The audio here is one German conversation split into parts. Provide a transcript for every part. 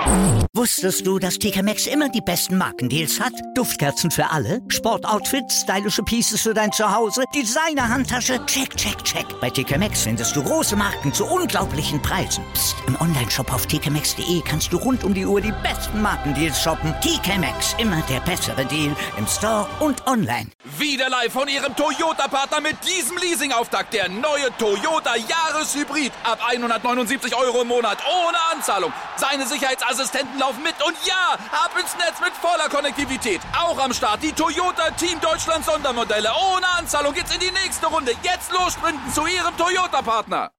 Wusstest du, dass TK Maxx immer die besten Markendeals hat? Duftkerzen für alle, Sportoutfits, stylische Pieces für dein Zuhause, Designer-Handtasche, check, check, check. Bei TK Maxx findest du große Marken zu unglaublichen Preisen. Psst. Im Onlineshop auf tkmaxx.de kannst du rund um die Uhr die besten Markendeals shoppen. TK Maxx, immer der bessere Deal im Store und online. Wieder live von Ihrem Toyota-Partner mit diesem Leasing-Auftakt. Der neue Toyota Jahreshybrid. Ab 179 € im Monat. Ohne Anzahlung. Seine Sicherheitsassistenten laufen mit. Und ja, ab ins Netz mit voller Konnektivität. Auch am Start die Toyota Team Deutschland Sondermodelle. Ohne Anzahlung geht's in die nächste Runde. Jetzt los sprinten zu Ihrem Toyota-Partner.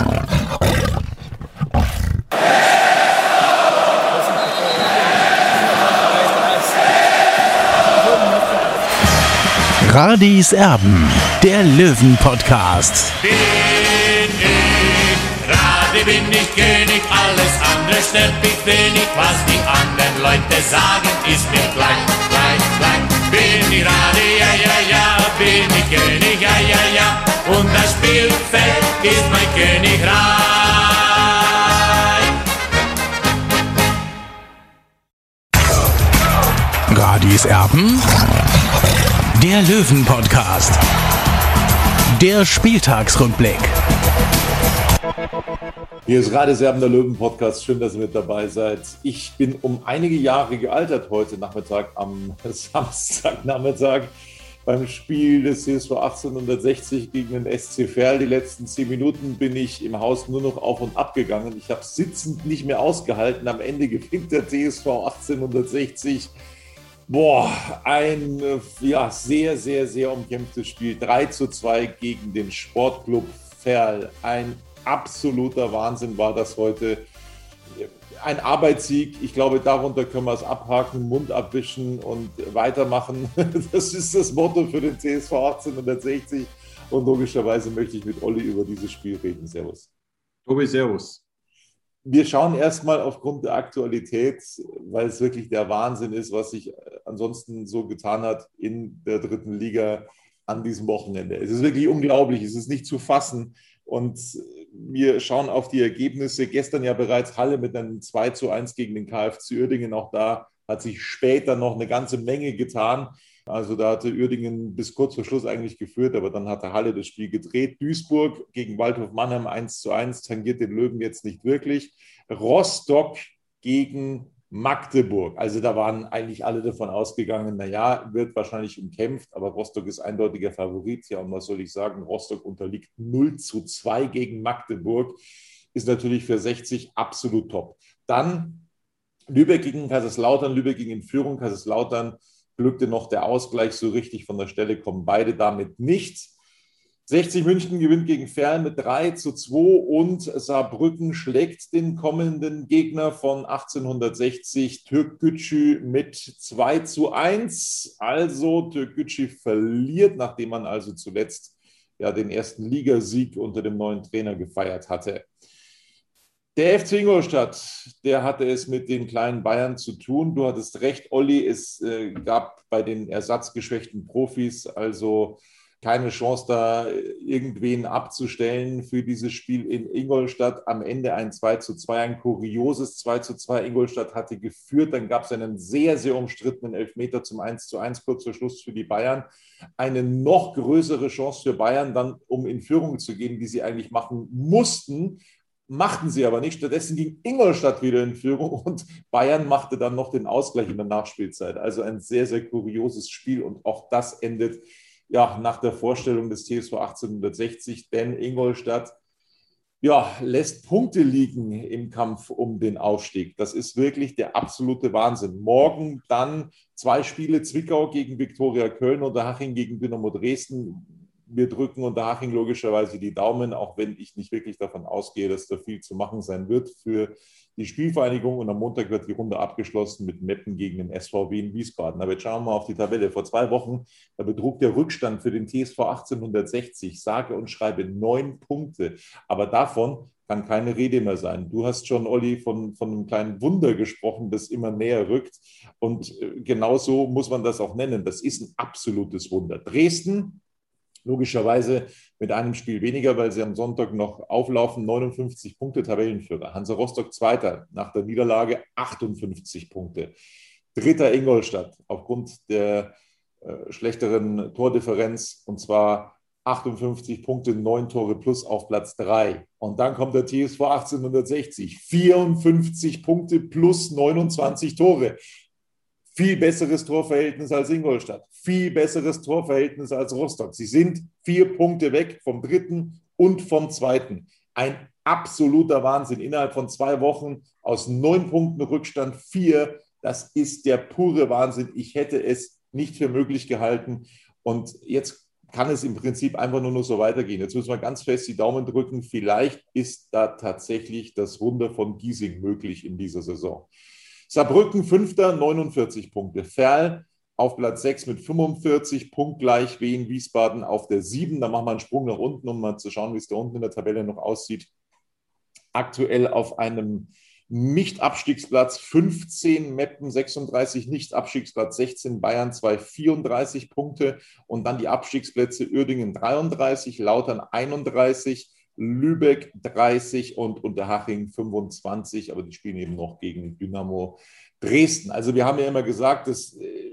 Radis Erben, der Löwen-Podcast. Bin ich König, alles andere stört mich wenig. Was die anderen Leute sagen, ist mir gleich. Bin ich Rade, ja, bin ich König, ja. Und das Spielfeld ist mein Königreich. Radis Erben, der Löwen-Podcast. Der Spieltagsrückblick. Hier ist Radis Erben, der Löwen-Podcast. Schön, dass ihr mit dabei seid. Ich bin um einige Jahre gealtert heute Nachmittag, am Samstagnachmittag beim Spiel des CSV 1860 gegen den SC Verl. Die letzten 10 Minuten bin ich im Haus nur noch auf und ab gegangen. Ich habe sitzend nicht mehr ausgehalten. Am Ende gewinnt der CSV 1860. Ein sehr, sehr, sehr umkämpftes Spiel. 3:2 gegen den Sportclub Verl. Ein absoluter Wahnsinn war das heute. Ein Arbeitssieg. Ich glaube, darunter können wir es abhaken, Mund abwischen und weitermachen. Das ist das Motto für den CSV 1860. Und logischerweise möchte ich mit Olli über dieses Spiel reden. Servus. Tobi, servus. Wir schauen erstmal aufgrund der Aktualität, weil es wirklich der Wahnsinn ist, was sich ansonsten so getan hat in der dritten Liga an diesem Wochenende. Es ist wirklich unglaublich, es ist nicht zu fassen. Und wir schauen auf die Ergebnisse. Gestern ja bereits Halle mit einem 2:1 gegen den KFC Uerdingen. Auch da hat sich später noch eine ganze Menge getan. Also da hatte Uerdingen bis kurz vor Schluss eigentlich geführt, aber dann hatte Halle das Spiel gedreht. Duisburg gegen Waldhof Mannheim 1:1, tangiert den Löwen jetzt nicht wirklich. Rostock gegen Magdeburg. Also da waren eigentlich alle davon ausgegangen, wird wahrscheinlich umkämpft, aber Rostock ist eindeutiger Favorit. Ja, und was soll ich sagen, Rostock unterliegt 0:2 gegen Magdeburg. Ist natürlich für 60 absolut top. Dann Lübeck gegen Kaiserslautern, Lübeck ging in Führung, Kaiserslautern glückte noch der Ausgleich, so richtig von der Stelle kommen beide damit nicht. 60 München gewinnt gegen Verl mit 3:2 und Saarbrücken schlägt den kommenden Gegner von 1860, Türkgücü, mit 2:1. Also Türkgücü verliert, nachdem man also zuletzt den ersten Ligasieg unter dem neuen Trainer gefeiert hatte. Der FC Ingolstadt, der hatte es mit den kleinen Bayern zu tun. Du hattest recht, Olli, es gab bei den ersatzgeschwächten Profis also keine Chance, da irgendwen abzustellen für dieses Spiel in Ingolstadt. Am Ende ein 2:2, ein kurioses 2:2. Ingolstadt hatte geführt, dann gab es einen sehr, sehr umstrittenen Elfmeter zum 1:1, kurz vor Schluss für die Bayern. Eine noch größere Chance für Bayern dann, um in Führung zu gehen, die sie eigentlich machen mussten. Machten sie aber nicht. Stattdessen ging Ingolstadt wieder in Führung und Bayern machte dann noch den Ausgleich in der Nachspielzeit. Also ein sehr, sehr kurioses Spiel und auch das endet nach der Vorstellung des TSV 1860, denn Ingolstadt lässt Punkte liegen im Kampf um den Aufstieg. Das ist wirklich der absolute Wahnsinn. Morgen dann 2 Spiele, Zwickau gegen Viktoria Köln und Haching gegen Dynamo Dresden. Wir drücken Unterhaching logischerweise die Daumen, auch wenn ich nicht wirklich davon ausgehe, dass da viel zu machen sein wird für die Spielvereinigung. Und am Montag wird die Runde abgeschlossen mit Meppen gegen den SVW in Wiesbaden. Aber jetzt schauen wir mal auf die Tabelle. Vor 2 Wochen betrug der Rückstand für den TSV 1860, sage und schreibe, 9 Punkte. Aber davon kann keine Rede mehr sein. Du hast schon, Olli, von einem kleinen Wunder gesprochen, das immer näher rückt. Und genauso muss man das auch nennen. Das ist ein absolutes Wunder. Dresden Logischerweise mit einem Spiel weniger, weil sie am Sonntag noch auflaufen, 59 Punkte Tabellenführer. Hansa Rostock Zweiter, nach der Niederlage 58 Punkte. Dritter Ingolstadt aufgrund der schlechteren Tordifferenz, und zwar 58 Punkte, 9 Tore plus auf Platz 3. Und dann kommt der TSV 1860, 54 Punkte plus 29 Tore. Viel besseres Torverhältnis als Ingolstadt, viel besseres Torverhältnis als Rostock. Sie sind 4 Punkte weg vom dritten und vom zweiten. Ein absoluter Wahnsinn. Innerhalb von 2 Wochen aus 9 Punkten Rückstand 4. Das ist der pure Wahnsinn. Ich hätte es nicht für möglich gehalten. Und jetzt kann es im Prinzip einfach nur noch so weitergehen. Jetzt müssen wir ganz fest die Daumen drücken. Vielleicht ist da tatsächlich das Wunder von Giesing möglich in dieser Saison. Saarbrücken 5. 49 Punkte. Verl auf Platz 6 mit 45, punktgleich Wien Wiesbaden auf der 7. Da machen wir einen Sprung nach unten, um mal zu schauen, wie es da unten in der Tabelle noch aussieht. Aktuell auf einem Nicht-Abstiegsplatz 15, Meppen 36, Nicht-Abstiegsplatz 16, Bayern 2, 34 Punkte. Und dann die Abstiegsplätze Uerdingen 33, Lautern 31, Lübeck 30 und Unterhaching 25, aber die spielen eben noch gegen Dynamo Dresden. Also wir haben ja immer gesagt, das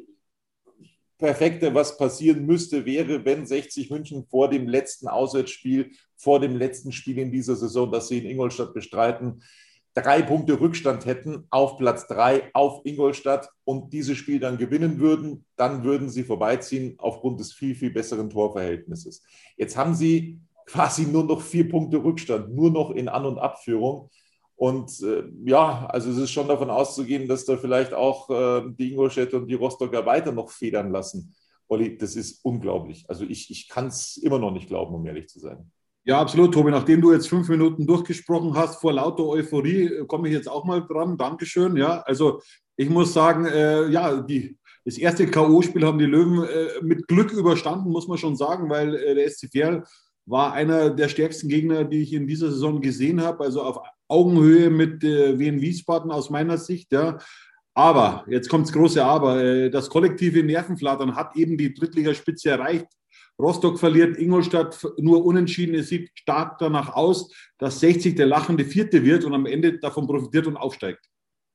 Perfekte, was passieren müsste, wäre, wenn 60 München vor dem letzten Auswärtsspiel, vor dem letzten Spiel in dieser Saison, das sie in Ingolstadt bestreiten, 3 Punkte Rückstand hätten auf Platz 3 auf Ingolstadt und dieses Spiel dann gewinnen würden, dann würden sie vorbeiziehen aufgrund des viel, viel besseren Torverhältnisses. Jetzt haben sie quasi nur noch 4 Punkte Rückstand, nur noch in An- und Abführung. Und also es ist schon davon auszugehen, dass da vielleicht auch die Ingolstädter und die Rostocker weiter noch federn lassen. Olli, das ist unglaublich. Also ich kann es immer noch nicht glauben, um ehrlich zu sein. Ja, absolut, Tobi. Nachdem du jetzt 5 Minuten durchgesprochen hast, vor lauter Euphorie, komme ich jetzt auch mal dran. Dankeschön. Ja, also ich muss sagen, das erste K.O.-Spiel haben die Löwen mit Glück überstanden, muss man schon sagen, weil der SC Verl war einer der stärksten Gegner, die ich in dieser Saison gesehen habe. Also auf Augenhöhe mit Wien Wiesbaden aus meiner Sicht. Ja. Aber, jetzt kommt das große Aber, das kollektive Nervenflattern hat eben die Drittligaspitze erreicht. Rostock verliert, Ingolstadt nur unentschieden. Es sieht stark danach aus, dass 60 der lachende Vierte wird und am Ende davon profitiert und aufsteigt.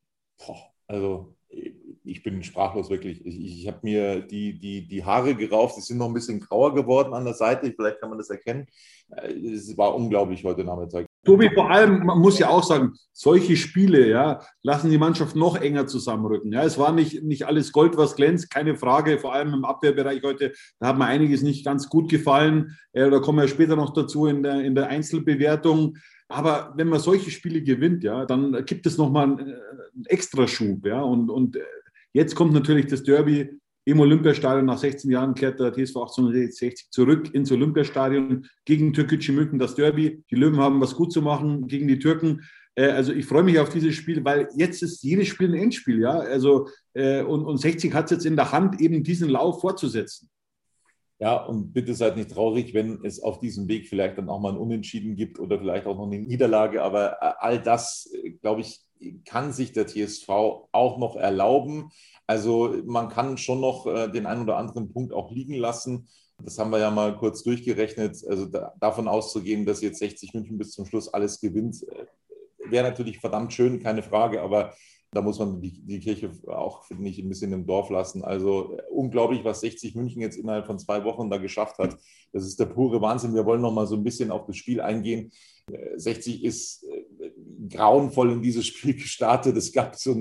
Also ich bin sprachlos wirklich. Ich habe mir die Haare gerauft, die sind noch ein bisschen grauer geworden an der Seite, vielleicht kann man das erkennen. Es war unglaublich heute Nachmittag. Tobi, vor allem, man muss ja auch sagen, solche Spiele lassen die Mannschaft noch enger zusammenrücken. Ja, es war nicht alles Gold, was glänzt, keine Frage, vor allem im Abwehrbereich heute, da hat mir einiges nicht ganz gut gefallen. Da kommen wir später noch dazu in der Einzelbewertung. Aber wenn man solche Spiele gewinnt, dann gibt es nochmal einen Extraschub. Ja, und jetzt kommt natürlich das Derby im Olympiastadion. Nach 16 Jahren kehrt der TSV 1860 zurück ins Olympiastadion gegen Türkgücü München, das Derby. Die Löwen haben was gut zu machen gegen die Türken. Also ich freue mich auf dieses Spiel, weil jetzt ist jedes Spiel ein Endspiel. Ja? Also, und 60 hat es jetzt in der Hand, eben diesen Lauf fortzusetzen. Ja, und bitte seid nicht traurig, wenn es auf diesem Weg vielleicht dann auch mal ein Unentschieden gibt oder vielleicht auch noch eine Niederlage. Aber all das, glaube ich, kann sich der TSV auch noch erlauben. Also man kann schon noch den einen oder anderen Punkt auch liegen lassen. Das haben wir ja mal kurz durchgerechnet. Also davon auszugehen, dass jetzt 60 München bis zum Schluss alles gewinnt, wäre natürlich verdammt schön, keine Frage. Aber da muss man die Kirche auch, finde ich, ein bisschen im Dorf lassen. Also unglaublich, was 60 München jetzt innerhalb von 2 Wochen da geschafft hat. Das ist der pure Wahnsinn. Wir wollen noch mal so ein bisschen auf das Spiel eingehen. 60 ist grauenvoll in dieses Spiel gestartet. Es gab so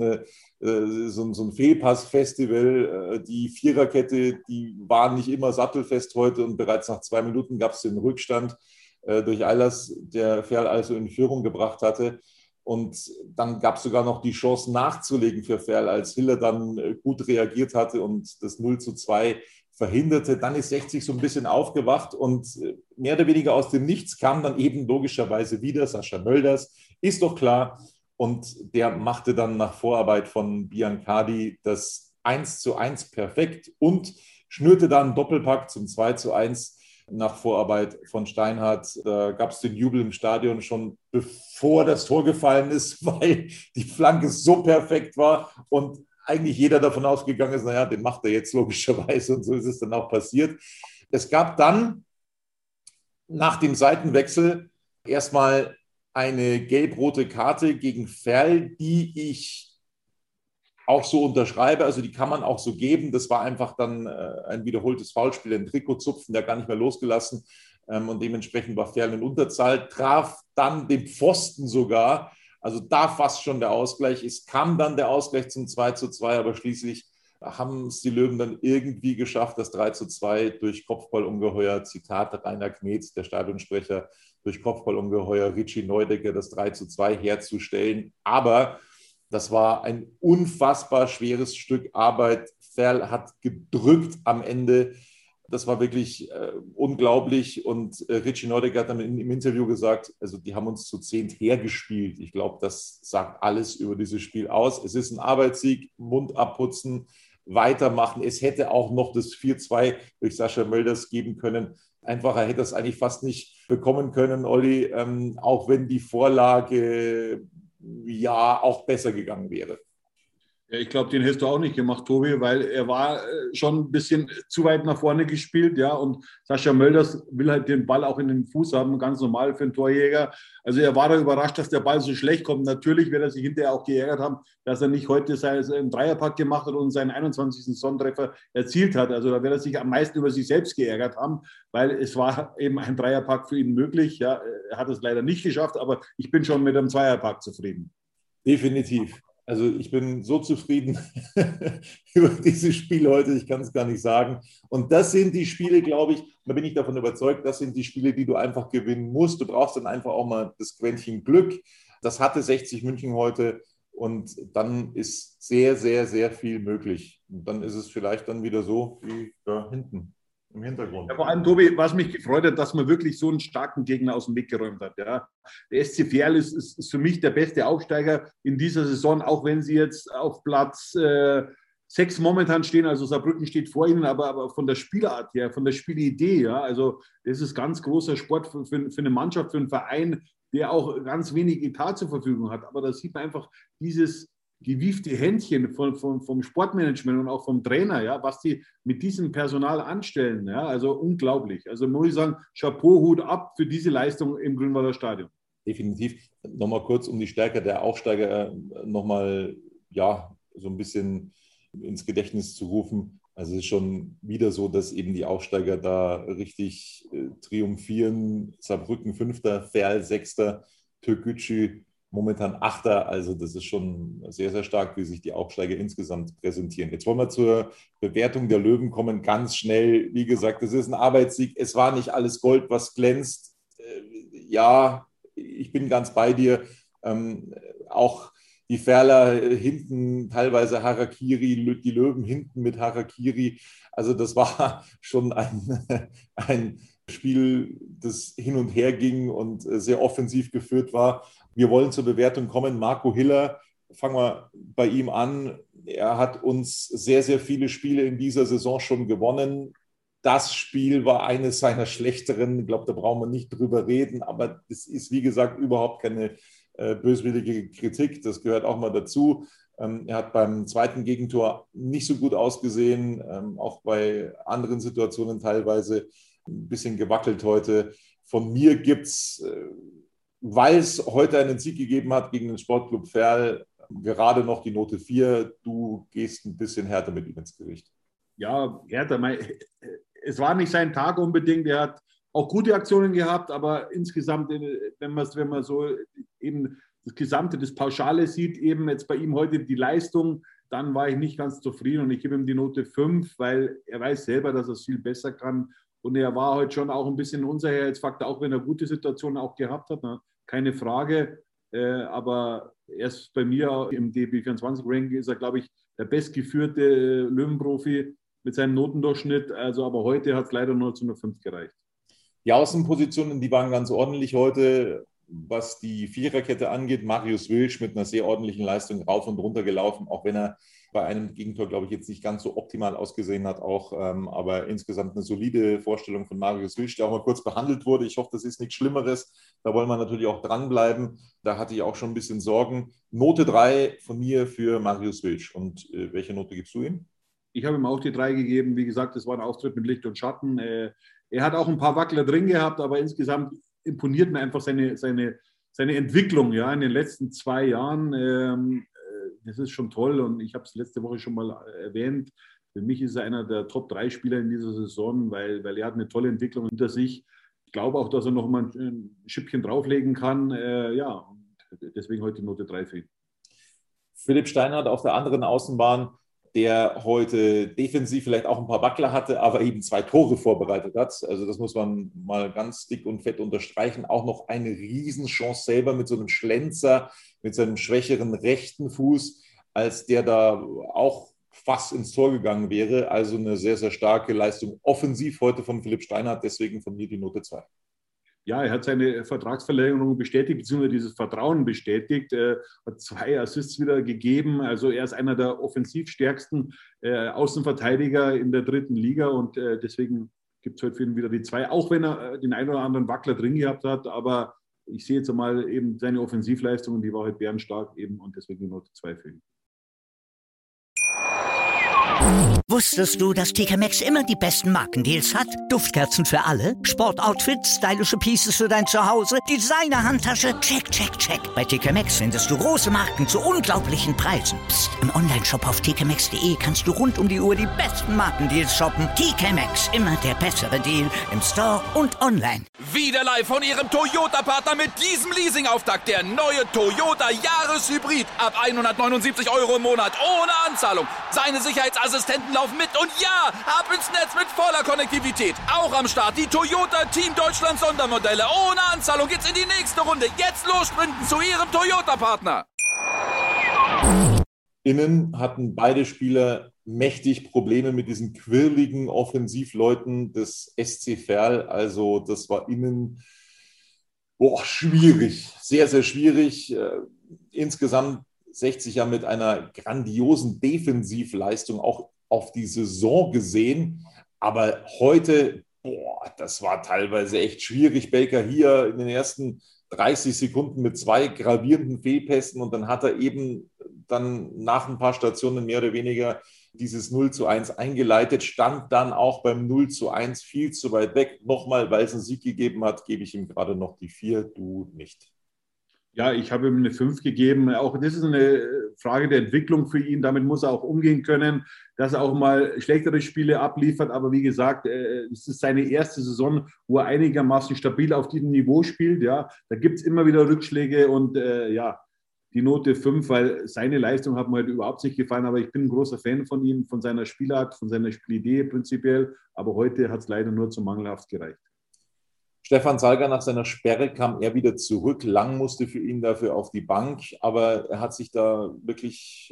ein Fehlpass-Festival. Die Viererkette, die war nicht immer sattelfest heute und bereits nach 2 Minuten gab es den Rückstand durch Eilers, der Verl also in Führung gebracht hatte. Und dann gab es sogar noch die Chance nachzulegen für Verl, als Hiller dann gut reagiert hatte und das 0:2 verhinderte. Dann ist 60 so ein bisschen aufgewacht und mehr oder weniger aus dem Nichts kam dann eben logischerweise wieder Sascha Mölders, ist doch klar. Und der machte dann nach Vorarbeit von Biancardi das 1:1 perfekt und schnürte dann einen Doppelpack zum 2:1 nach Vorarbeit von Steinhardt. Da gab es den Jubel im Stadion schon bevor das Tor gefallen ist, weil die Flanke so perfekt war und eigentlich jeder davon ausgegangen ist, naja, den macht er jetzt logischerweise und so ist es dann auch passiert. Es gab dann Nach dem Seitenwechsel erstmal eine gelb-rote Karte gegen Ferl, die ich auch so unterschreibe. Also die kann man auch so geben. Das war einfach dann ein wiederholtes Foulspiel, ein Trikotzupfen, der gar nicht mehr losgelassen. Und dementsprechend war Ferl in Unterzahl, traf dann den Pfosten sogar. Also da fast schon der Ausgleich. Es kam dann der Ausgleich zum 2:2, aber schließlich haben es die Löwen dann irgendwie geschafft, das 3:2 durch Kopfballungeheuer, Zitat Rainer Knetz, der Stadionsprecher, durch Kopfballungeheuer Richie Neudecker das 3:2 herzustellen. Aber das war ein unfassbar schweres Stück Arbeit. Ferl hat gedrückt am Ende. Das war wirklich unglaublich. Und Richie Neudecker hat dann im Interview gesagt, also die haben uns zu 10 hergespielt. Ich glaube, das sagt alles über dieses Spiel aus. Es ist ein Arbeitssieg, Mund abputzen, weitermachen. Es hätte auch noch das 4:2 durch Sascha Mölders geben können. Einfacher hätte es eigentlich fast nicht bekommen können, Olli, auch wenn die Vorlage ja auch besser gegangen wäre. Ja, ich glaube, den hättest du auch nicht gemacht, Tobi, weil er war schon ein bisschen zu weit nach vorne gespielt, ja, und Sascha Mölders will halt den Ball auch in den Fuß haben, ganz normal für einen Torjäger. Also er war da überrascht, dass der Ball so schlecht kommt. Natürlich wird er sich hinterher auch geärgert haben, dass er nicht heute seinen Dreierpack gemacht hat und seinen 21. Sonnentreffer erzielt hat. Also da wird er sich am meisten über sich selbst geärgert haben, weil es war eben ein Dreierpack für ihn möglich. Ja, er hat es leider nicht geschafft, aber ich bin schon mit einem Zweierpack zufrieden. Definitiv. Also ich bin so zufrieden über dieses Spiel heute, ich kann es gar nicht sagen. Und das sind die Spiele, glaube ich, da bin ich davon überzeugt, das sind die Spiele, die du einfach gewinnen musst. Du brauchst dann einfach auch mal das Quäntchen Glück. Das hatte 60 München heute und dann ist sehr, sehr, sehr viel möglich. Und dann ist es vielleicht dann wieder so wie da hinten im Hintergrund. Ja, vor allem, Tobi, was mich gefreut hat, dass man wirklich so einen starken Gegner aus dem Weg geräumt hat. Ja. Der SC Verl ist für mich der beste Aufsteiger in dieser Saison, auch wenn sie jetzt auf Platz 6 momentan stehen. Also Saarbrücken steht vor ihnen, aber von der Spielart her, von der Spielidee, ja, also das ist ganz großer Sport für eine Mannschaft, für einen Verein, der auch ganz wenig Etat zur Verfügung hat. Aber da sieht man einfach dieses gewiefte Händchen vom Sportmanagement und auch vom Trainer, ja, was die mit diesem Personal anstellen, ja, also unglaublich. Also muss ich sagen, Chapeau, Hut ab für diese Leistung im Grünwalder Stadion. Definitiv. Nochmal kurz, um die Stärke der Aufsteiger nochmal, ja, so ein bisschen ins Gedächtnis zu rufen. Also es ist schon wieder so, dass eben die Aufsteiger da richtig triumphieren. Saarbrücken 5., Verl 6., Türkgücü momentan 8. Also das ist schon sehr, sehr stark, wie sich die Aufsteiger insgesamt präsentieren. Jetzt wollen wir zur Bewertung der Löwen kommen, ganz schnell. Wie gesagt, es ist ein Arbeitssieg. Es war nicht alles Gold, was glänzt. Ja, ich bin ganz bei dir. Auch die Ferler hinten teilweise Harakiri, die Löwen hinten mit Harakiri. Also das war schon ein Spiel, das hin und her ging und sehr offensiv geführt war. Wir wollen zur Bewertung kommen. Marco Hiller, fangen wir bei ihm an. Er hat uns sehr, sehr viele Spiele in dieser Saison schon gewonnen. Das Spiel war eines seiner schlechteren. Ich glaube, da brauchen wir nicht drüber reden. Aber es ist, wie gesagt, überhaupt keine böswillige Kritik. Das gehört auch mal dazu. Er hat beim zweiten Gegentor nicht so gut ausgesehen. Auch bei anderen Situationen teilweise ein bisschen gewackelt heute. Von mir gibt es, weil es heute einen Sieg gegeben hat gegen den Sportclub Verl, gerade noch die Note 4. Du gehst ein bisschen härter mit ihm ins Gericht. Ja, härter. Es war nicht sein Tag unbedingt. Er hat auch gute Aktionen gehabt, aber insgesamt, wenn man so eben das Gesamte, das Pauschale sieht, eben jetzt bei ihm heute die Leistung, dann war ich nicht ganz zufrieden und ich gebe ihm die Note 5, weil er weiß selber, dass er es viel besser kann. Und er war heute schon auch ein bisschen ein Unsicherheitsfaktor, auch wenn er gute Situationen auch gehabt hat, ne? Keine Frage. Aber erst bei mir im DB24-Ranking ist er, glaube ich, der bestgeführte Löwenprofi mit seinem Notendurchschnitt. Also, aber heute hat es leider nur zu einer 5 gereicht. Die Außenpositionen, die waren ganz ordentlich heute, was die Viererkette angeht. Marius Wilsch mit einer sehr ordentlichen Leistung rauf und runter gelaufen, auch wenn er bei einem Gegentor, glaube ich, jetzt nicht ganz so optimal ausgesehen hat, auch, aber insgesamt eine solide Vorstellung von Marius Wilsch, der auch mal kurz behandelt wurde. Ich hoffe, das ist nichts Schlimmeres. Da wollen wir natürlich auch dranbleiben. Da hatte ich auch schon ein bisschen Sorgen. Note 3 von mir für Marius Wilsch. Und welche Note gibst du ihm? Ich habe ihm auch die 3 gegeben. Wie gesagt, es war ein Auftritt mit Licht und Schatten. Er hat auch ein paar Wackler drin gehabt, aber insgesamt imponiert mir einfach seine Entwicklung, ja, in den letzten 2 Jahren. Das ist schon toll und ich habe es letzte Woche schon mal erwähnt. Für mich ist er einer der Top-3-Spieler in dieser Saison, weil er hat eine tolle Entwicklung hinter sich. Ich glaube auch, dass er noch mal ein Schippchen drauflegen kann. Und deswegen heute die Note 3 für ihn. Philipp Steinhardt auf der anderen Außenbahn, der heute defensiv vielleicht auch ein paar Wackler hatte, aber eben 2 Tore vorbereitet hat. Also das muss man mal ganz dick und fett unterstreichen. Auch noch eine Riesenchance selber mit so einem Schlenzer, mit seinem schwächeren rechten Fuß, als der da auch fast ins Tor gegangen wäre. Also eine sehr, sehr starke Leistung offensiv heute von Philipp Steinhardt. Deswegen von mir die Note 2. Ja, er hat seine Vertragsverlängerung bestätigt, beziehungsweise dieses Vertrauen bestätigt, hat 2 Assists wieder gegeben. Also er ist einer der offensivstärksten Außenverteidiger in der 3. Liga und deswegen gibt es heute für ihn wieder die 2, auch wenn er den einen oder anderen Wackler drin gehabt hat. Aber ich sehe jetzt einmal eben seine Offensivleistung, die war heute bärenstark eben und deswegen die Note 2 für ihn. Wusstest du, dass TK Maxx immer die besten Markendeals hat? Duftkerzen für alle, Sportoutfits, stylische Pieces für dein Zuhause, Designer-Handtasche, check, check, check. Bei TK Maxx findest du große Marken zu unglaublichen Preisen. Psst. Im Onlineshop auf tkmaxx.de kannst du rund um die Uhr die besten Markendeals shoppen. TK Maxx, immer der bessere Deal im Store und online. Wieder live von Ihrem Toyota-Partner mit diesem Leasing-Auftakt. Der neue Toyota Jahreshybrid. Ab 179 € im Monat ohne Anzahlung. Seine Sicherheitsassistenten laufen mit und ja, ab ins Netz mit voller Konnektivität. Auch am Start die Toyota Team Deutschland Sondermodelle. Ohne Anzahlung geht's in die nächste Runde. Jetzt los sprinten zu Ihrem Toyota-Partner. Innen hatten beide Spieler mächtig Probleme mit diesen quirligen Offensivleuten des SC Verl. Also das war innen schwierig, sehr, sehr schwierig. Insgesamt 60 ja mit einer grandiosen Defensivleistung auch auf die Saison gesehen. Aber heute, das war teilweise echt schwierig. Baker hier in den ersten 30 Sekunden mit 2 gravierenden Fehlpässen und dann hat er eben dann nach ein paar Stationen mehr oder weniger dieses 0:1 eingeleitet, stand dann auch beim 0:1 viel zu weit weg. Nochmal, weil es einen Sieg gegeben hat, gebe ich ihm gerade noch die 4, du nicht. Ja, ich habe ihm eine 5 gegeben. Auch das ist eine Frage der Entwicklung für ihn. Damit muss er auch umgehen können, dass er auch mal schlechtere Spiele abliefert. Aber wie gesagt, es ist seine erste Saison, wo er einigermaßen stabil auf diesem Niveau spielt. Ja, da gibt es immer wieder Rückschläge und die Note 5, weil seine Leistung hat mir heute überhaupt nicht gefallen. Aber ich bin ein großer Fan von ihm, von seiner Spielart, von seiner Spielidee prinzipiell. Aber heute hat es leider nur zu mangelhaft gereicht. Stefan Salga nach seiner Sperre kam er wieder zurück. Lang musste für ihn dafür auf die Bank, aber er hat sich da wirklich,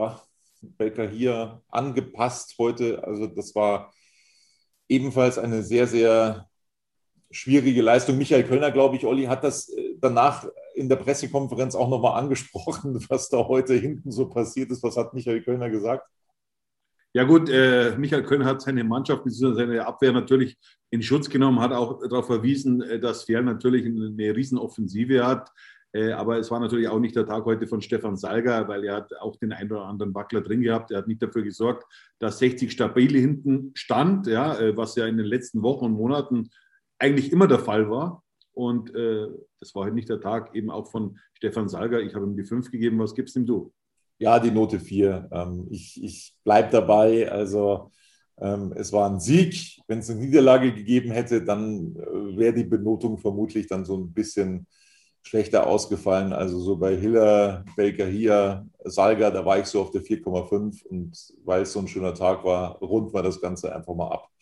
Baker hier angepasst heute. Also das war ebenfalls eine sehr, sehr schwierige Leistung. Michael Kölner, glaube ich, Olli, hat das danach in der Pressekonferenz auch nochmal angesprochen, was da heute hinten so passiert ist. Was hat Michael Kölner gesagt? Ja gut, Michael Kölner hat seine Mannschaft bzw. seine Abwehr natürlich in Schutz genommen, hat auch darauf verwiesen, dass Verl natürlich eine Riesenoffensive hat. Aber es war natürlich auch nicht der Tag heute von Stefan Salga, weil er hat auch den einen oder anderen Wackler drin gehabt. Er hat nicht dafür gesorgt, dass 60 stabil hinten stand, was ja in den letzten Wochen und Monaten eigentlich immer der Fall war. Und das war heute nicht der Tag eben auch von Stefan Salga. Ich habe ihm die 5 gegeben. Was gibst ihm du? Ja, die Note 4. Ich bleibe dabei. Also es war ein Sieg. Wenn es eine Niederlage gegeben hätte, dann wäre die Benotung vermutlich dann so ein bisschen schlechter ausgefallen. Also so bei Hiller, Baker hier, Salga, da war ich so auf der 4,5. Und weil es so ein schöner Tag war, runden wir das Ganze einfach mal ab.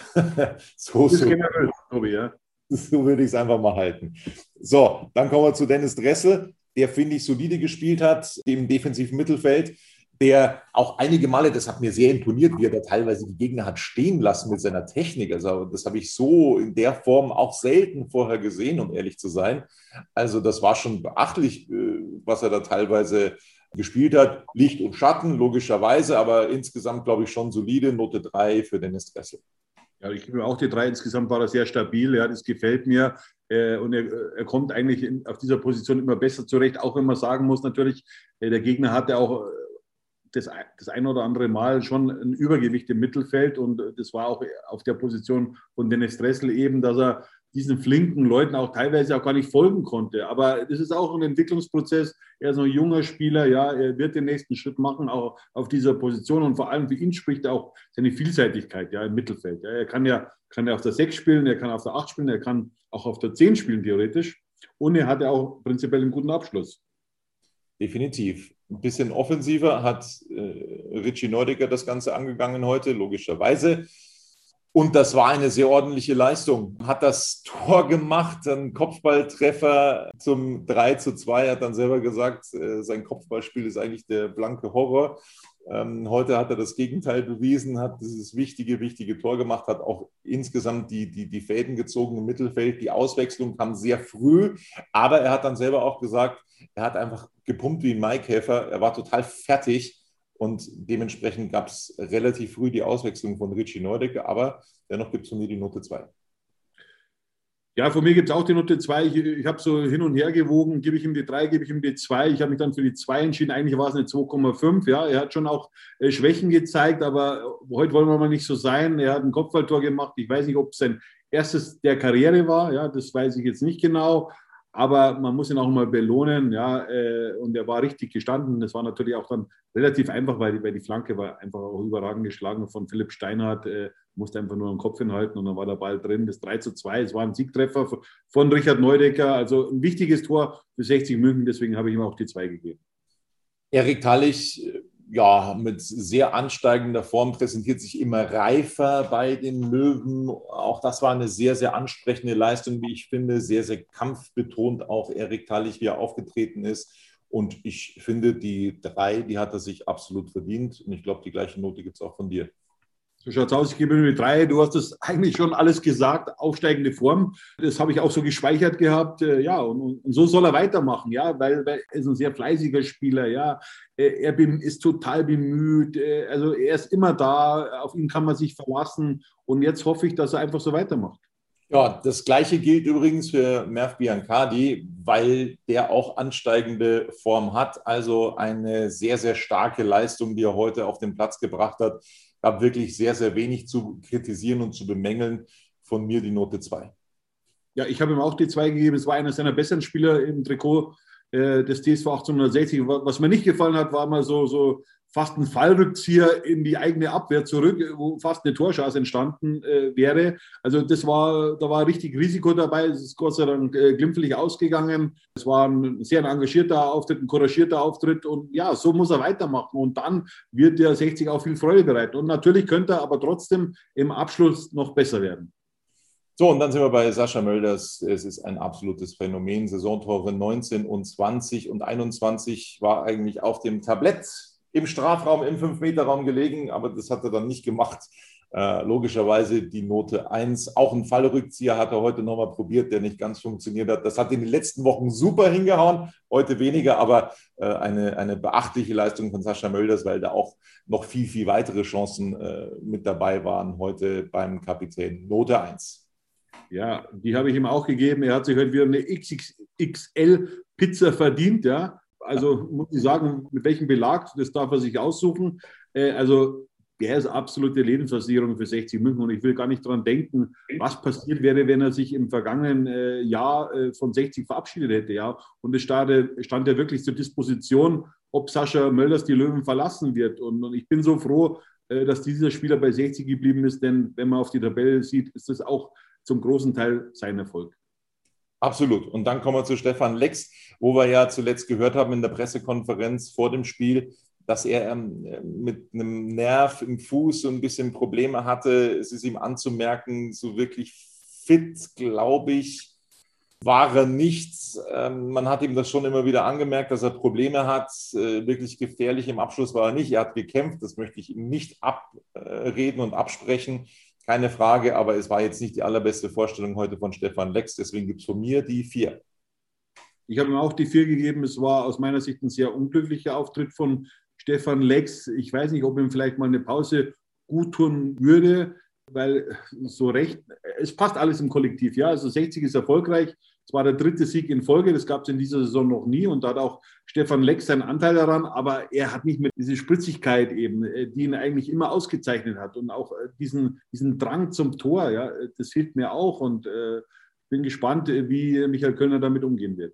So würde ich es einfach mal halten. So, dann kommen wir zu Dennis Dressel, der, finde ich, solide gespielt hat im defensiven Mittelfeld, der auch einige Male, das hat mir sehr imponiert, wie er da teilweise die Gegner hat stehen lassen mit seiner Technik. Also das habe ich so in der Form auch selten vorher gesehen, um ehrlich zu sein. Also das war schon beachtlich, was er da teilweise gespielt hat. Licht und Schatten, logischerweise, aber insgesamt, glaube ich, schon solide. Note 3 für Dennis Dressel. Ja, ich gebe ihm auch die 3. Insgesamt war er sehr stabil. Ja, das gefällt mir. Und er kommt eigentlich auf dieser Position immer besser zurecht, auch wenn man sagen muss, natürlich, der Gegner hatte auch das ein oder andere Mal schon ein Übergewicht im Mittelfeld und das war auch auf der Position von Dennis Dressel eben, dass er diesen flinken Leuten auch teilweise auch gar nicht folgen konnte. Aber das ist auch ein Entwicklungsprozess. Er ist noch ein junger Spieler, ja, er wird den nächsten Schritt machen, auch auf dieser Position. Und vor allem für ihn spricht auch seine Vielseitigkeit, ja, im Mittelfeld. Ja, er kann ja auf der 6 spielen, er kann auf der 8 spielen, er kann auch auf der 10 spielen, theoretisch. Und er hat ja auch prinzipiell einen guten Abschluss. Definitiv. Ein bisschen offensiver hat Richie Neudecker das Ganze angegangen heute, logischerweise. Und das war eine sehr ordentliche Leistung. Hat das Tor gemacht, einen Kopfballtreffer zum 3:2. Hat dann selber gesagt, sein Kopfballspiel ist eigentlich der blanke Horror. Heute hat er das Gegenteil bewiesen, hat dieses wichtige Tor gemacht, hat auch insgesamt die Fäden gezogen im Mittelfeld. Die Auswechslung kam sehr früh, aber er hat dann selber auch gesagt, er hat einfach gepumpt wie ein Maikäfer. Er war total fertig. Und dementsprechend gab es relativ früh die Auswechslung von Richie Neudecker, aber dennoch gibt es von mir die Note 2. Ja, von mir gibt es auch die Note 2. Ich habe so hin und her gewogen, gebe ich ihm die 3, gebe ich ihm die 2. Ich habe mich dann für die 2 entschieden. Eigentlich war es eine 2,5. Ja, er hat schon auch Schwächen gezeigt, aber heute wollen wir mal nicht so sein. Er hat ein Kopfballtor gemacht. Ich weiß nicht, ob es sein erstes der Karriere war. Ja, das weiß ich jetzt nicht genau. Aber man muss ihn auch mal belohnen, ja, und er war richtig gestanden. Das war natürlich auch dann relativ einfach, weil die Flanke war einfach auch überragend geschlagen von Philipp Steinhardt, musste einfach nur den Kopf hinhalten und dann war der Ball drin. Das 3:2, es war ein Siegtreffer von Richard Neudecker, also ein wichtiges Tor für 60 München, deswegen habe ich ihm auch die 2 gegeben. Erik Tallich, ja, mit sehr ansteigender Form präsentiert sich immer reifer bei den Löwen. Auch das war eine sehr, sehr ansprechende Leistung, wie ich finde. Sehr, sehr kampfbetont auch Erik Tallich, wie er aufgetreten ist. Und ich finde, die 3, die hat er sich absolut verdient. Und ich glaube, die gleiche Note gibt es auch von dir. So schaut's aus, ich gebe ihm die 3. Du hast das eigentlich schon alles gesagt, aufsteigende Form. Das habe ich auch so gespeichert gehabt. Ja, und so soll er weitermachen, ja, weil er ist ein sehr fleißiger Spieler, ja. Er ist total bemüht, also er ist immer da, auf ihn kann man sich verlassen. Und jetzt hoffe ich, dass er einfach so weitermacht. Ja, das Gleiche gilt übrigens für Merv Biancardi, weil der auch ansteigende Form hat. Also eine sehr, sehr starke Leistung, die er heute auf den Platz gebracht hat. Gab wirklich sehr, sehr wenig zu kritisieren und zu bemängeln. Von mir die Note 2. Ja, ich habe ihm auch die 2 gegeben. Es war einer seiner besseren Spieler im Trikot des TSV 1860. Was mir nicht gefallen hat, war mal so fast ein Fallrückzieher in die eigene Abwehr zurück, wo fast eine Torchance entstanden wäre. Also da war richtig Risiko dabei. Es ist Gott sei Dank glimpflich ausgegangen. Es war ein sehr engagierter Auftritt, ein couragierter Auftritt und ja, so muss er weitermachen und dann wird der 60 auch viel Freude bereiten. Und natürlich könnte er aber trotzdem im Abschluss noch besser werden. So, und dann sind wir bei Sascha Mölders. Es ist ein absolutes Phänomen. Saisontore 19 und 20 und 21 war eigentlich auf dem Tablett im Strafraum, im 5-Meter-Raum gelegen, aber das hat er dann nicht gemacht. Logischerweise die Note 1. Auch ein Fallrückzieher hat er heute nochmal probiert, der nicht ganz funktioniert hat. Das hat in den letzten Wochen super hingehauen, heute weniger, aber eine beachtliche Leistung von Sascha Mölders, weil da auch noch viel, viel weitere Chancen mit dabei waren heute beim Kapitän. Note 1. Ja, die habe ich ihm auch gegeben. Er hat sich heute wieder eine XXL-Pizza verdient, ja. Also muss ich sagen, mit welchem Belag, das darf er sich aussuchen. Also der ist absolute Lebensversicherung für 60 München und ich will gar nicht daran denken, was passiert wäre, wenn er sich im vergangenen Jahr von 60 verabschiedet hätte. Ja. Und es stand ja wirklich zur Disposition, ob Sascha Mölders die Löwen verlassen wird. Und ich bin so froh, dass dieser Spieler bei 60 geblieben ist, denn wenn man auf die Tabelle sieht, ist das auch zum großen Teil sein Erfolg. Absolut. Und dann kommen wir zu Stefan Lex, wo wir ja zuletzt gehört haben in der Pressekonferenz vor dem Spiel, dass er mit einem Nerv im Fuß so ein bisschen Probleme hatte. Es ist ihm anzumerken, so wirklich fit, glaube ich, war er nicht. Man hat ihm das schon immer wieder angemerkt, dass er Probleme hat. Wirklich gefährlich im Abschluss war er nicht. Er hat gekämpft, das möchte ich ihm nicht abreden und absprechen. Keine Frage, aber es war jetzt nicht die allerbeste Vorstellung heute von Stefan Lex. Deswegen gibt es von mir die 4. Ich habe ihm auch die 4 gegeben. Es war aus meiner Sicht ein sehr unglücklicher Auftritt von Stefan Lex. Ich weiß nicht, ob ihm vielleicht mal eine Pause gut tun würde, weil so recht, es passt alles im Kollektiv. Ja, also 60 ist erfolgreich, Es war der 3. Sieg in Folge, das gab es in dieser Saison noch nie und da hat auch Stefan Leck seinen Anteil daran, aber er hat nicht mehr diese Spritzigkeit eben, die ihn eigentlich immer ausgezeichnet hat und auch diesen Drang zum Tor, ja, das fehlt mir auch und bin gespannt, wie Michael Kölner damit umgehen wird.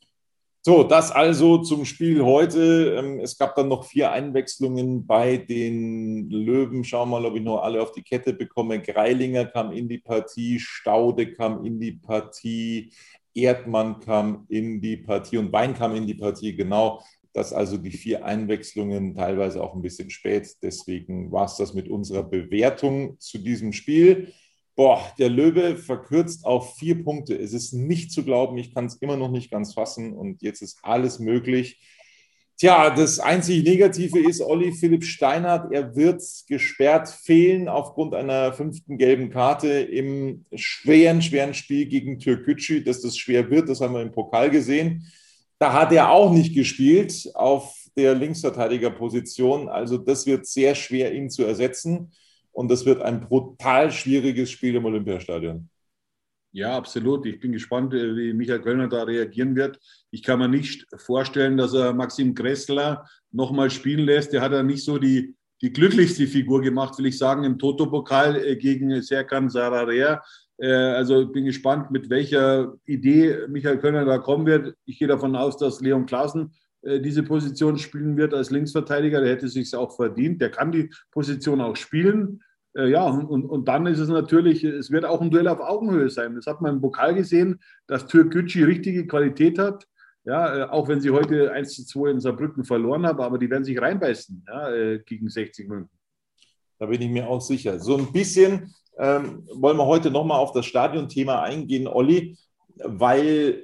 So, das also zum Spiel heute. Es gab dann noch 4 Einwechslungen bei den Löwen. Schauen wir mal, ob ich noch alle auf die Kette bekomme. Greilinger kam in die Partie, Staude kam in die Partie, Erdmann kam in die Partie und Wein kam in die Partie, genau. Das also die 4 Einwechslungen, teilweise auch ein bisschen spät. Deswegen war es das mit unserer Bewertung zu diesem Spiel. Der Löwe verkürzt auf 4 Punkte. Es ist nicht zu glauben, ich kann es immer noch nicht ganz fassen und jetzt ist alles möglich. Tja, das einzig Negative ist Olli Philipp Steinhardt. Er wird gesperrt fehlen aufgrund einer 5. gelben Karte im schweren Spiel gegen Türkgücü. Dass das schwer wird, das haben wir im Pokal gesehen. Da hat er auch nicht gespielt auf der Linksverteidigerposition. Also das wird sehr schwer, ihn zu ersetzen. Und das wird ein brutal schwieriges Spiel im Olympiastadion. Ja, absolut. Ich bin gespannt, wie Michael Kölner da reagieren wird. Ich kann mir nicht vorstellen, dass er Maxim Gressler nochmal spielen lässt. Der hat ja nicht so die glücklichste Figur gemacht, will ich sagen, im Toto-Pokal gegen Serkan Sararea. Also ich bin gespannt, mit welcher Idee Michael Kölner da kommen wird. Ich gehe davon aus, dass Leon Klaassen diese Position spielen wird als Linksverteidiger. Der hätte es sich auch verdient. Der kann die Position auch spielen. Ja, und dann ist es natürlich, es wird auch ein Duell auf Augenhöhe sein. Das hat man im Pokal gesehen, dass Türkgücü richtige Qualität hat. Ja, auch wenn sie heute 1:2 in Saarbrücken verloren haben, aber die werden sich reinbeißen, ja, gegen 60 München. Da bin ich mir auch sicher. So ein bisschen wollen wir heute nochmal auf das Stadionthema eingehen, Olli, weil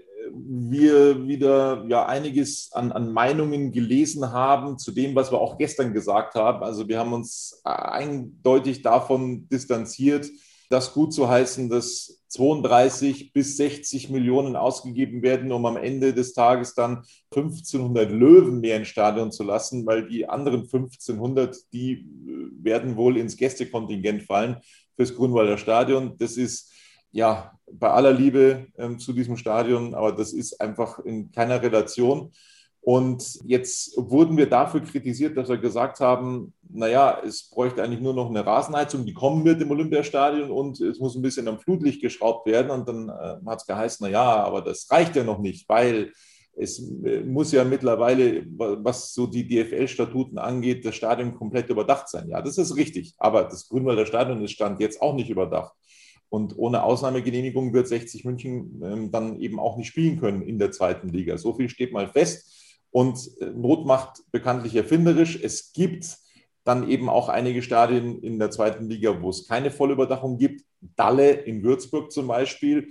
wir wieder einiges an Meinungen gelesen haben zu dem, was wir auch gestern gesagt haben. Also wir haben uns eindeutig davon distanziert, das gut zu heißen, dass 32 bis 60 Millionen ausgegeben werden, um am Ende des Tages dann 1500 Löwen mehr ins Stadion zu lassen, weil die anderen 1500, die werden wohl ins Gästekontingent fallen fürs Grünwalder Stadion. Das ist bei aller Liebe zu diesem Stadion, aber das ist einfach in keiner Relation. Und jetzt wurden wir dafür kritisiert, dass wir gesagt haben, es bräuchte eigentlich nur noch eine Rasenheizung, die kommen wird im Olympiastadion und es muss ein bisschen am Flutlicht geschraubt werden. Und dann hat es geheißen, aber das reicht ja noch nicht, weil es muss ja mittlerweile, was so die DFL-Statuten angeht, das Stadion komplett überdacht sein. Ja, das ist richtig, aber das Grünwalder Stadion ist Stand jetzt auch nicht überdacht. Und ohne Ausnahmegenehmigung wird 60 München dann eben auch nicht spielen können in der 2. Liga. So viel steht mal fest. Und Not macht bekanntlich erfinderisch. Es gibt dann eben auch einige Stadien in der 2. Liga, wo es keine Vollüberdachung gibt. Dalle in Würzburg zum Beispiel.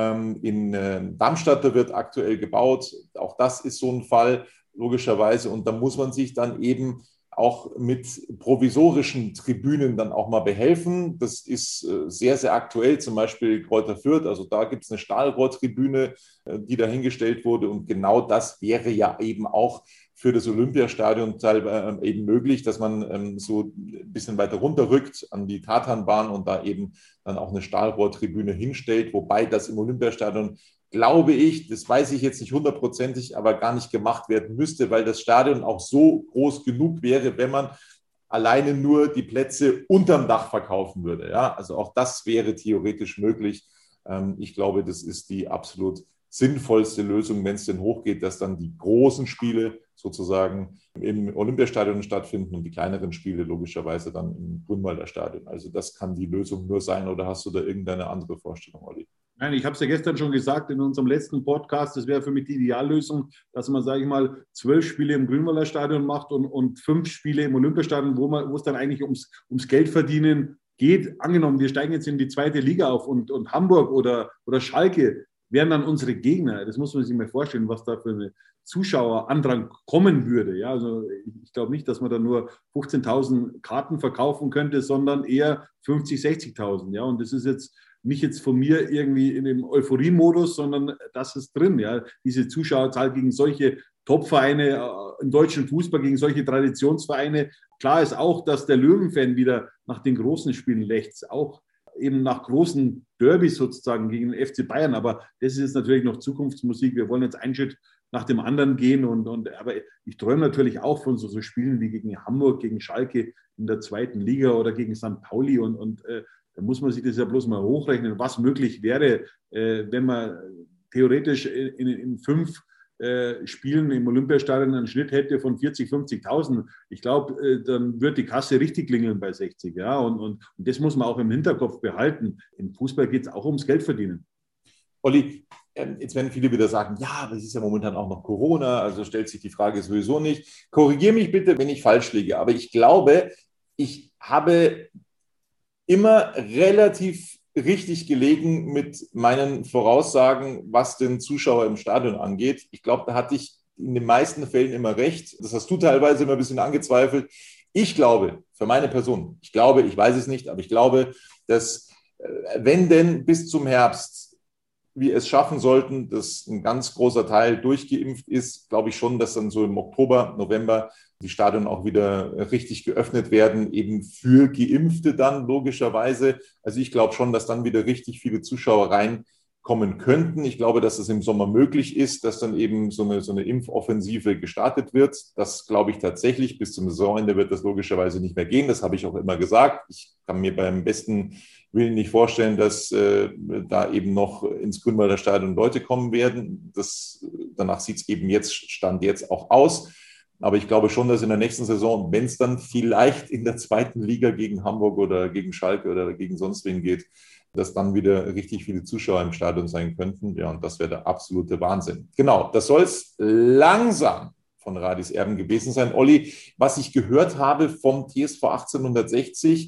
In Darmstadt, da wird aktuell gebaut. Auch das ist so ein Fall, logischerweise. Und da muss man sich dann eben auch mit provisorischen Tribünen dann auch mal behelfen. Das ist sehr, sehr aktuell, zum Beispiel Greuther Fürth. Also da gibt es eine Stahlrohrtribüne, die dahingestellt wurde. Und genau das wäre ja eben auch für das Olympiastadion eben möglich, dass man so ein bisschen weiter runterrückt an die Tatanbahn und da eben dann auch eine Stahlrohrtribüne hinstellt. Wobei das im Olympiastadion, glaube ich, das weiß ich jetzt nicht 100%, aber gar nicht gemacht werden müsste, weil das Stadion auch so groß genug wäre, wenn man alleine nur die Plätze unterm Dach verkaufen würde. Ja? Also auch das wäre theoretisch möglich. Ich glaube, das ist die absolut sinnvollste Lösung, wenn es denn hochgeht, dass dann die großen Spiele sozusagen im Olympiastadion stattfinden und die kleineren Spiele logischerweise dann im Grünwalder Stadion. Also das kann die Lösung nur sein, oder hast du da irgendeine andere Vorstellung, Olli? Nein, ich habe es ja gestern schon gesagt in unserem letzten Podcast, das wäre für mich die Ideallösung, dass man, sage ich mal, 12 Spiele im Grünwalder Stadion macht und 5 Spiele im Olympiastadion, wo es dann eigentlich ums Geldverdienen geht. Angenommen, wir steigen jetzt in die 2. Liga auf und Hamburg oder Schalke wären dann unsere Gegner. Das muss man sich mal vorstellen, was da für eine Zuschauerandrang kommen würde. Ja, also ich glaube nicht, dass man da nur 15.000 Karten verkaufen könnte, sondern eher 50.000, 60.000. Ja, und das ist jetzt nicht jetzt von mir irgendwie in dem Euphorie-Modus, sondern das ist drin. Ja, diese Zuschauerzahl gegen solche Top-Vereine im deutschen Fußball, gegen solche Traditionsvereine. Klar ist auch, dass der Löwenfan wieder nach den großen Spielen lechzt. Auch eben nach großen Derbys sozusagen gegen den FC Bayern. Aber das ist jetzt natürlich noch Zukunftsmusik. Wir wollen jetzt einen Schritt nach dem anderen gehen. Aber ich träume natürlich auch von so Spielen wie gegen Hamburg, gegen Schalke in der 2. Liga oder gegen St. Pauli. Da muss man sich das ja bloß mal hochrechnen, was möglich wäre, wenn man theoretisch in 5 Spielen im Olympiastadion einen Schnitt hätte von 40.000, 50.000. Ich glaube, dann wird die Kasse richtig klingeln bei 60. Ja? Und das muss man auch im Hinterkopf behalten. Im Fußball geht es auch ums Geldverdienen. Olli, jetzt werden viele wieder sagen, ja, aber es ist ja momentan auch noch Corona, also stellt sich die Frage sowieso nicht. Korrigiere mich bitte, wenn ich falsch liege, aber ich glaube, ich habe immer relativ richtig gelegen mit meinen Voraussagen, was den Zuschauer im Stadion angeht. Ich glaube, da hatte ich in den meisten Fällen immer recht. Das hast du teilweise immer ein bisschen angezweifelt. Ich glaube, für meine Person, ich weiß es nicht, aber ich glaube, dass wenn denn bis zum Herbst wir es schaffen sollten, dass ein ganz großer Teil durchgeimpft ist, glaube ich schon, dass dann so im Oktober, November die Stadien auch wieder richtig geöffnet werden, eben für Geimpfte dann logischerweise. Also ich glaube schon, dass dann wieder richtig viele Zuschauer reinkommen könnten. Ich glaube, dass es im Sommer möglich ist, dass dann eben so eine Impfoffensive gestartet wird. Das glaube ich tatsächlich. Bis zum Saisonende wird das logischerweise nicht mehr gehen. Das habe ich auch immer gesagt. Ich kann mir beim besten Willen nicht vorstellen, dass da eben noch ins Grünwalder Stadion Leute kommen werden. Danach sieht es eben Stand jetzt auch aus. Aber ich glaube schon, dass in der nächsten Saison, wenn es dann vielleicht in der 2. Liga gegen Hamburg oder gegen Schalke oder gegen sonst wen geht, dass dann wieder richtig viele Zuschauer im Stadion sein könnten. Ja, und das wäre der absolute Wahnsinn. Genau, das soll es langsam von Radis Erben gewesen sein. Olli, was ich gehört habe vom TSV 1860,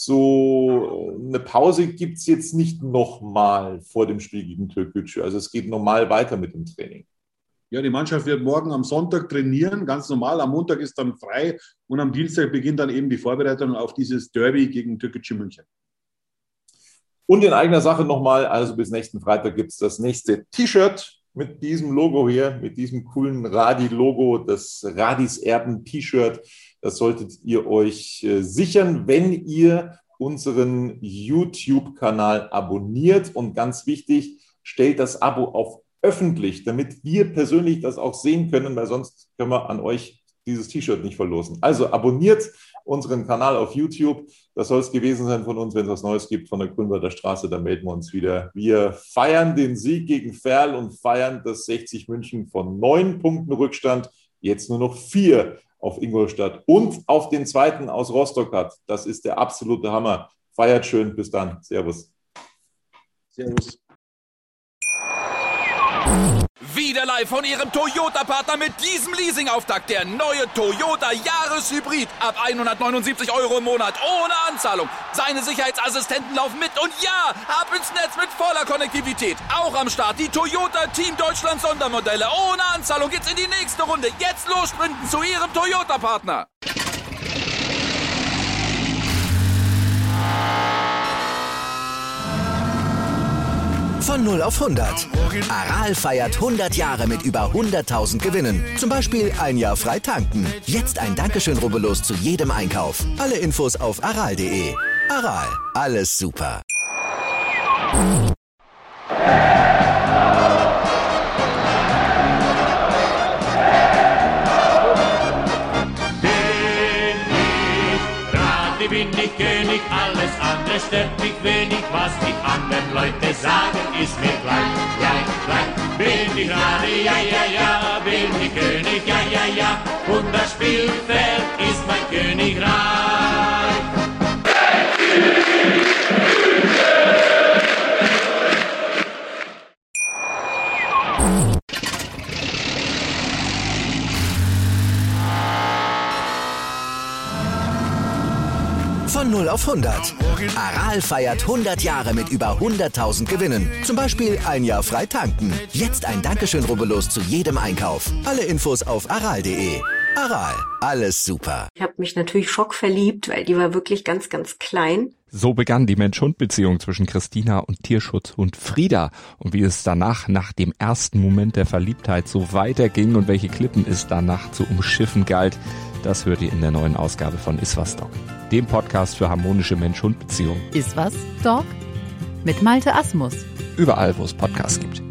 so eine Pause gibt es jetzt nicht nochmal vor dem Spiel gegen Türkgücü. Also es geht normal weiter mit dem Training. Ja, die Mannschaft wird morgen am Sonntag trainieren, ganz normal. Am Montag ist dann frei und am Dienstag beginnt dann eben die Vorbereitung auf dieses Derby gegen Türkgücü München. Und in eigener Sache nochmal, also bis nächsten Freitag gibt es das nächste T-Shirt mit diesem Logo hier, mit diesem coolen Radi-Logo, das Radis Erben T-Shirt. Das solltet ihr euch sichern, wenn ihr unseren YouTube-Kanal abonniert. Und ganz wichtig, stellt das Abo auf öffentlich, damit wir persönlich das auch sehen können, weil sonst können wir an euch dieses T-Shirt nicht verlosen. Also abonniert unseren Kanal auf YouTube. Das soll es gewesen sein von uns. Wenn es was Neues gibt von der Grünwalder Straße, dann melden wir uns wieder. Wir feiern den Sieg gegen Verl und feiern das 60 München von 9 Punkten Rückstand. Jetzt nur noch 4 auf Ingolstadt und auf den 2. aus Rostock hat. Das ist der absolute Hammer. Feiert schön. Bis dann. Servus. Servus. Wieder live von Ihrem Toyota-Partner mit diesem Leasing-Auftakt. Der neue Toyota Jahreshybrid. Ab 179 € im Monat. Ohne Anzahlung. Seine Sicherheitsassistenten laufen mit. Und ja, ab ins Netz mit voller Konnektivität. Auch am Start die Toyota Team Deutschland Sondermodelle. Ohne Anzahlung geht's in die nächste Runde. Jetzt los sprinten zu Ihrem Toyota-Partner. Von 0 auf 100. Aral feiert 100 Jahre mit über 100.000 Gewinnen. Zum Beispiel ein Jahr frei tanken. Jetzt ein Dankeschön, rubbellos zu jedem Einkauf. Alle Infos auf aral.de. Aral, alles super. Bin ich König, alles andere stört mich wenig, was die anderen Leute sagen, ist mir gleich. Bin ich Radi, ja, bin ich König, ja, und das Spielfeld ist mein Königreich. Von 0 auf 100. Aral feiert 100 Jahre mit über 100.000 Gewinnen. Zum Beispiel ein Jahr frei tanken. Jetzt ein Dankeschön, rubbellos zu jedem Einkauf. Alle Infos auf aral.de. Aral, alles super. Ich habe mich natürlich schockverliebt, weil die war wirklich ganz, ganz klein. So begann die Mensch-Hund-Beziehung zwischen Christina und Tierschutzhund Frieda. Und wie es danach, nach dem ersten Moment der Verliebtheit, so weiterging und welche Klippen es danach zu umschiffen galt, das hört ihr in der neuen Ausgabe von Iswas Dog, dem Podcast für harmonische Mensch-Hund-Beziehungen. Iswas Dog? Mit Malte Asmus. Überall, wo es Podcasts gibt.